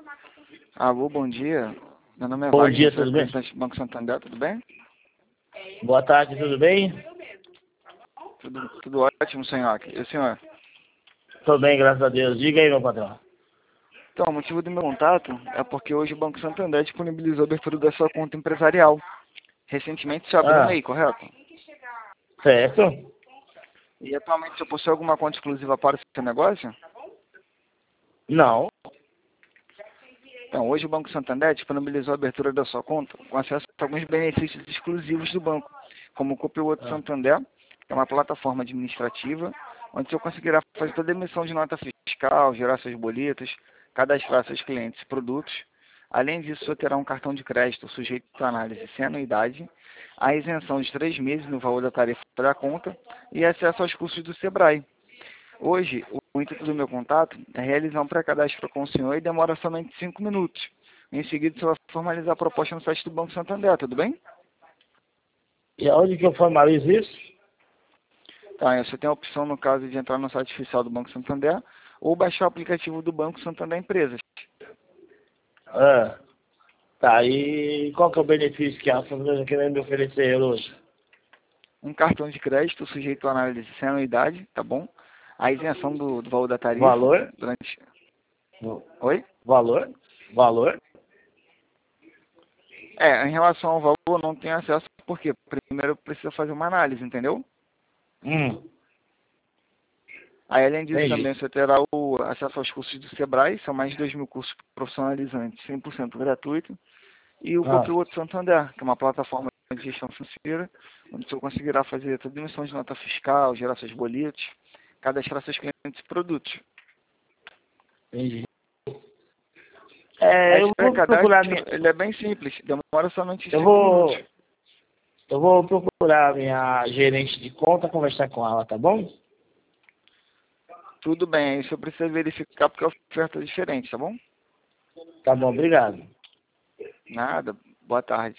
Alô, bom dia. Meu nome é Bom Wagner, dia, sou tudo bem? representante do Banco Santander, tudo bem? Boa tarde, tudo bem? Tudo ótimo, senhor. E o senhor? Tô bem, graças a Deus. Diga aí, meu patrão. Então, o motivo do meu contato é porque hoje o Banco Santander disponibilizou a abertura da sua conta empresarial. Recentemente se abriu um Ah, MEI, correto? certo? E atualmente você possui alguma conta exclusiva para o seu negócio? Não. Então, hoje o Banco Santander disponibilizou a abertura da sua conta com acesso a alguns benefícios exclusivos do banco, como o Copilot Ah, Santander, que é uma plataforma administrativa, onde você conseguirá fazer toda a emissão de nota fiscal, gerar seus boletos, cadastrar seus clientes e produtos. Além disso, você terá um cartão de crédito sujeito à análise sem anuidade, a isenção de 3 meses no valor da tarifa da conta e acesso aos cursos do Sebrae. Hoje, o intuito do meu contato é realizar um pré-cadastro com o senhor e demora somente 5 minutos. Em seguida, você vai formalizar a proposta no site do Banco Santander, tudo bem? e aonde que eu formalizo isso? Tá, você tem a opção, no caso, de entrar no site oficial do Banco Santander ou baixar o aplicativo do Banco Santander Empresas. Ah, tá, e qual que é o benefício que a família está querendo me oferecer hoje? Um cartão de crédito sujeito à análise sem anuidade, tá bom? A isenção do valor da tarifa Valor? durante... Oi? Valor? Valor? Em relação ao valor, não tem acesso porque primeiro precisa fazer uma análise, entendeu? Hum, Aí, além disso, entendi. também você terá o acesso aos cursos do Sebrae, são mais de 2.000 cursos profissionalizantes, 100% gratuito, e o Ah, Copiloto Santander, que é uma plataforma de gestão financeira, onde você conseguirá fazer toda a emissão de nota fiscal, gerar seus boletos, cadastrar seus clientes e produtos. entendi. É, Esse pré-cadastro, ele é bem simples, demora somente eu 5 minutos. vou, eu vou procurar a minha gerente de conta, conversar com ela, tá bom? Tudo bem, aí você precisa verificar porque a oferta é diferente, tá bom? Tá bom, obrigado. Nada, boa tarde.